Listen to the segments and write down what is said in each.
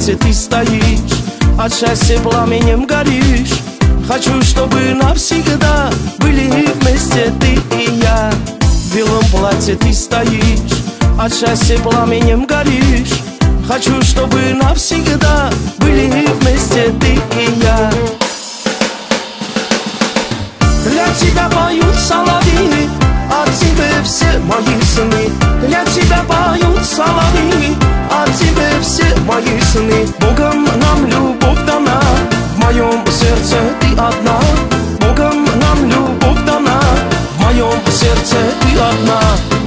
платье ты стоишь, от счастья пламенем горишь. Хочу, чтобы навсегда были вместе ты и я. В белом платье ты стоишь, от счастья пламенем горишь. Хочу, чтобы навсегда были вместе ты и я. Для тебя поют соловьи, от тебя все мои сны. Для тебя поют соловьи, от тебя все мои сны. Богом нам любовь дана, в моем сердце ты одна. Богом нам любовь дана, в моем сердце ты одна.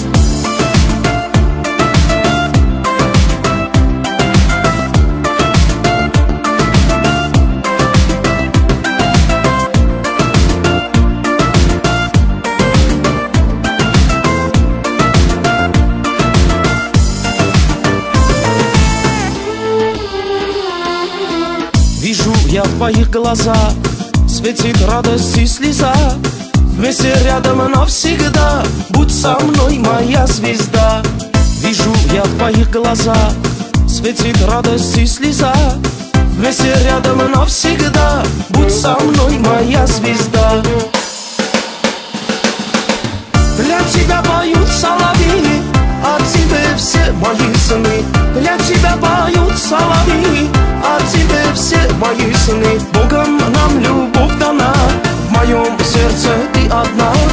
Вижу я в твоих глазах, светит радость и слеза. Вместе рядом навсегда, будь со мной, моя звезда. Вижу я в твоих глазах, светит радость и слеза. Вместе рядом навсегда, будь со мной, моя звезда. Для тебя поют соловьи, от тебя все мои сны. Для тебя поют соловьи, от тебя все мои сны. Богом нам любовь дана, в моем сердце ты одна.